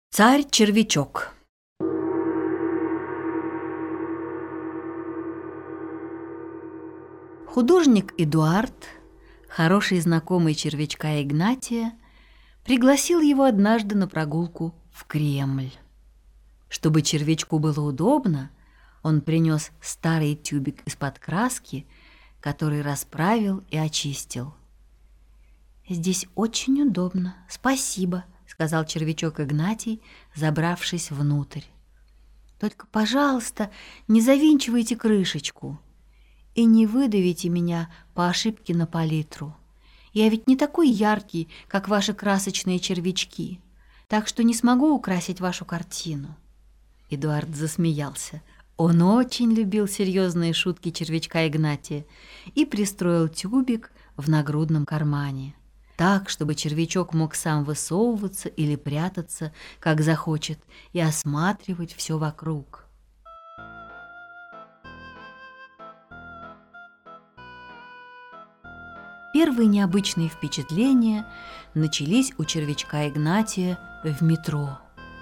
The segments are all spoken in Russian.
Царь-червячок. Художник Эдуард, хороший знакомый червячка Игнатия, пригласил его однажды на прогулку в Кремль. Чтобы червячку было удобно, он принес старый тюбик из-под краски, который расправил и очистил. «Здесь очень удобно, спасибо», — сказал червячок Игнатий, забравшись внутрь. «Только, пожалуйста, не завинчивайте крышечку и не выдавите меня по ошибке на палитру. Я ведь не такой яркий, как ваши красочные червячки, так что не смогу украсить вашу картину». Эдуард засмеялся. Он очень любил серьезные шутки червячка Игнатия и пристроил тюбик в нагрудном кармане, так, чтобы червячок мог сам высовываться или прятаться, как захочет, и осматривать все вокруг. Первые необычные впечатления начались у червячка Игнатия в метро.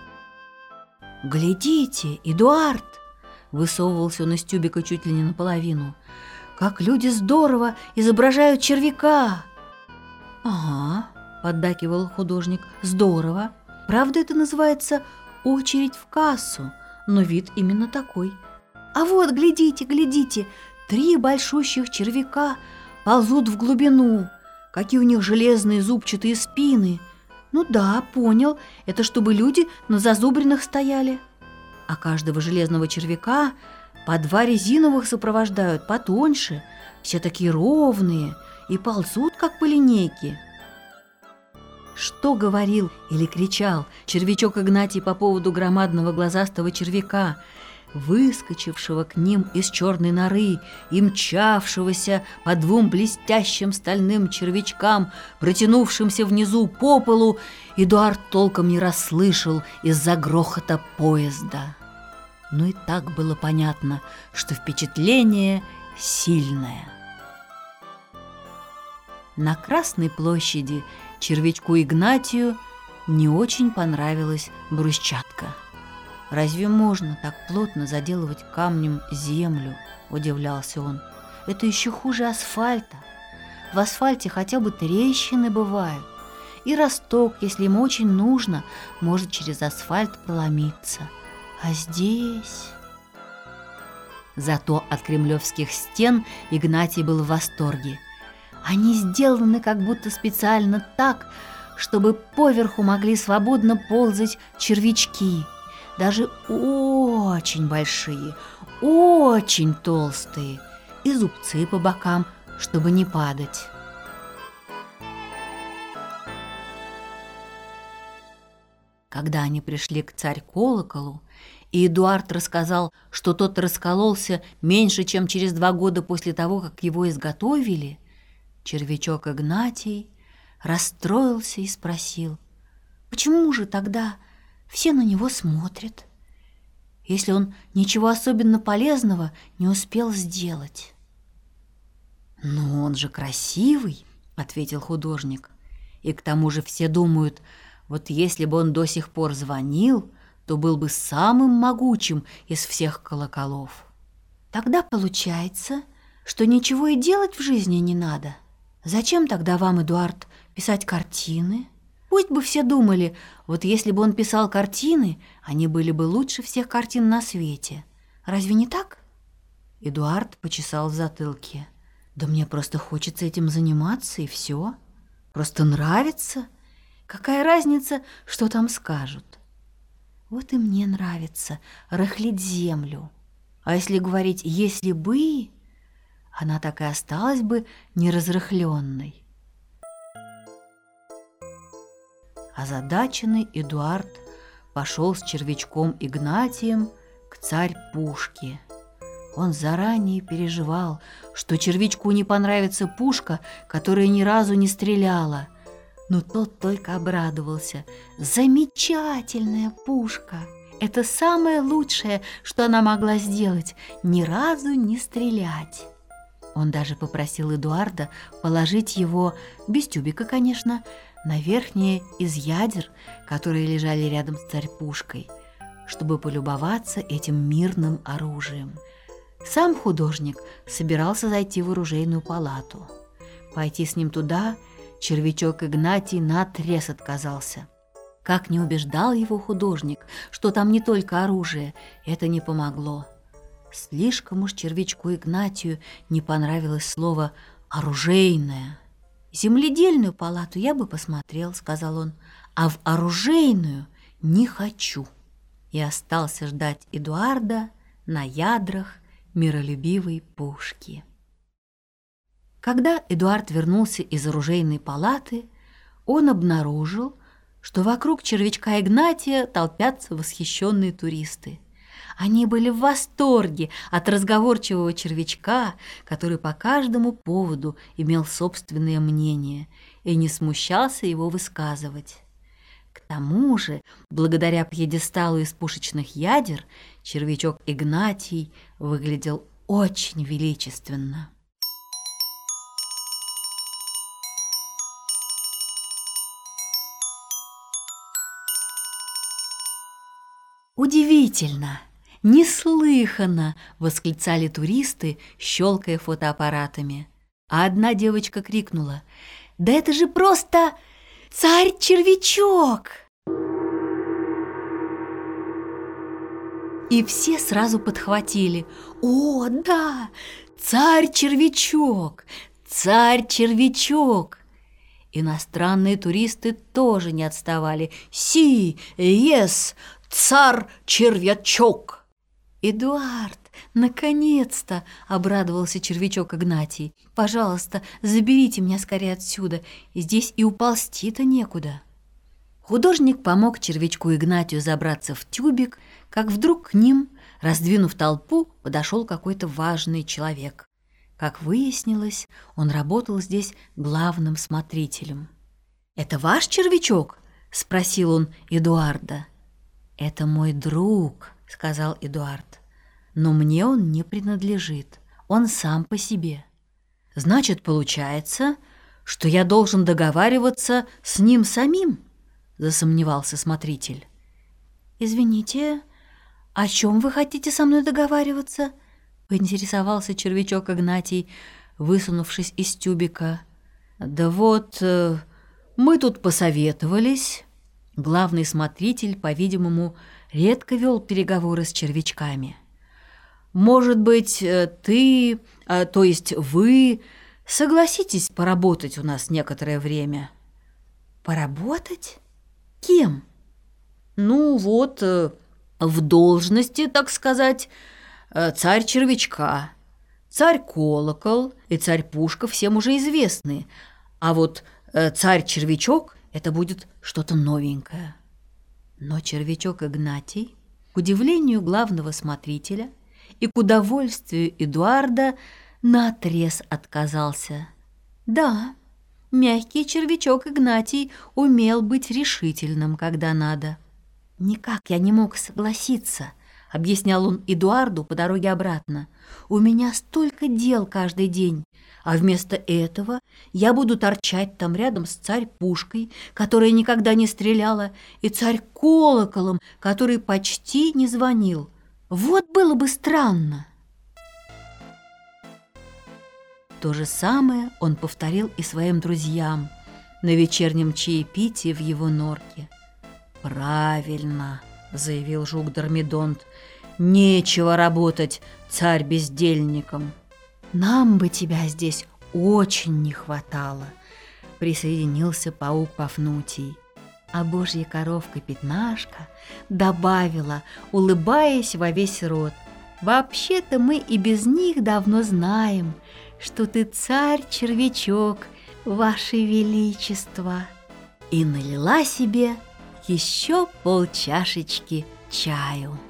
«Глядите, Эдуард!» — высовывался он из тюбика чуть ли не наполовину. «Как люди здорово изображают червяка!» «Ага», — поддакивал художник, — «здорово. Правда, это называется очередь в кассу, но вид именно такой. А вот, глядите, глядите, 3 большущих червяка ползут в глубину. Какие у них железные зубчатые спины. Ну да, понял, это чтобы люди на зазубринах стояли. А каждого железного червяка по 2 резиновых сопровождают потоньше, все такие ровные и ползут, как по линейке». Что говорил или кричал червячок Игнатий по поводу громадного глазастого червяка, выскочившего к ним из черной норы и мчавшегося по 2 блестящим стальным червячкам, протянувшимся внизу по полу, Эдуард толком не расслышал из-за грохота поезда. Но и так было понятно, что впечатление сильное. На Красной площади червячку Игнатию не очень понравилась брусчатка. «Разве можно так плотно заделывать камнем землю?» – удивлялся он. «Это еще хуже асфальта. В асфальте хотя бы трещины бывают, и росток, если ему очень нужно, может через асфальт проломиться. А здесь...» Зато от кремлевских стен Игнатий был в восторге. Они сделаны как будто специально так, чтобы поверху могли свободно ползать червячки, даже очень большие, очень толстые, и зубцы по бокам, чтобы не падать. Когда они пришли к царь-колоколу, и Эдуард рассказал, что тот раскололся меньше, чем через 2 года после того, как его изготовили, червячок Игнатий расстроился и спросил: «Почему же тогда все на него смотрят, если он ничего особенно полезного не успел сделать?» «Ну, он же красивый», — ответил художник. «И к тому же все думают, вот если бы он до сих пор звонил, то был бы самым могучим из всех колоколов». «Тогда получается, что ничего и делать в жизни не надо. Зачем тогда вам, Эдуард, писать картины? Пусть бы все думали, вот если бы он писал картины, они были бы лучше всех картин на свете. Разве не так?» Эдуард почесал в затылке. «Да мне просто хочется этим заниматься, и все. Просто нравится. Какая разница, что там скажут? Вот и мне нравится рыхлить землю. А если говорить «если бы», она так и осталась бы неразрыхленной». Озадаченный Эдуард пошел с червячком Игнатием к царь-пушке. Он заранее переживал, что червячку не понравится пушка, которая ни разу не стреляла. Но тот только обрадовался. «Замечательная пушка! Это самое лучшее, что она могла сделать, ни разу не стрелять». Он даже попросил Эдуарда положить его, без тюбика, конечно, на верхнее из ядер, которые лежали рядом с царь-пушкой, чтобы полюбоваться этим мирным оружием. Сам художник собирался зайти в оружейную палату. Пойти с ним туда червячок Игнатий наотрез отказался. Как не убеждал его художник, что там не только оружие, это не помогло. Слишком уж червячку Игнатию не понравилось слово «оружейное». «Земледельную палату я бы посмотрел», — сказал он, «а в оружейную не хочу». И остался ждать Эдуарда на ядрах миролюбивой пушки. Когда Эдуард вернулся из оружейной палаты, он обнаружил, что вокруг червячка Игнатия толпятся восхищенные туристы. Они были в восторге от разговорчивого червячка, который по каждому поводу имел собственное мнение и не смущался его высказывать. К тому же, благодаря пьедесталу из пушечных ядер, червячок Игнатий выглядел очень величественно. «Удивительно! Неслыханно!» — восклицали туристы, щелкая фотоаппаратами. А одна девочка крикнула: «Да это же просто царь-червячок!» И все сразу подхватили: «О, да! Царь-червячок! Царь-червячок!» Иностранные туристы тоже не отставали. «Си! Ес! Царь-червячок!» «Эдуард, наконец-то!» — обрадовался червячок Игнатий. «Пожалуйста, заберите меня скорее отсюда, здесь и уползти-то некуда». Художник помог червячку Игнатию забраться в тюбик, как вдруг к ним, раздвинув толпу, подошел какой-то важный человек. Как выяснилось, он работал здесь главным смотрителем. «Это ваш червячок?» — спросил он Эдуарда. «Это мой друг», — сказал Эдуард, «но мне он не принадлежит, он сам по себе». «Значит, получается, что я должен договариваться с ним самим?» — засомневался смотритель. «Извините, о чем вы хотите со мной договариваться?» — поинтересовался червячок Игнатий, высунувшись из тюбика. «Да вот, мы тут посоветовались». Главный смотритель, по-видимому, редко вел переговоры с червячками. «Может быть, ты, то есть вы, согласитесь поработать у нас некоторое время?» «Поработать? Кем?» «Ну вот, в должности, так сказать, царь-червячка. Царь-колокол и царь-пушка всем уже известны, а вот царь-червячок — это будет что-то новенькое». Но червячок Игнатий, к удивлению главного смотрителя и к удовольствию Эдуарда, наотрез отказался. Да, мягкий червячок Игнатий умел быть решительным, когда надо. «Никак я не мог согласиться», — объяснял он Эдуарду по дороге обратно. «У меня столько дел каждый день, а вместо этого я буду торчать там рядом с царь-пушкой, которая никогда не стреляла, и царь-колоколом, который почти не звонил. Вот было бы странно». То же самое он повторил и своим друзьям на вечернем чаепитии в его норке. «Правильно», — заявил жук-дормидонт, — «нечего работать царь-бездельником». «Нам бы тебя здесь очень не хватало», — присоединился паук Пафнутий. А божья коровка Пятнашка добавила, улыбаясь во весь рот: «Вообще-то мы и без них давно знаем, что ты царь-червячок, ваше величество». И налила себе еще полчашечки чаю.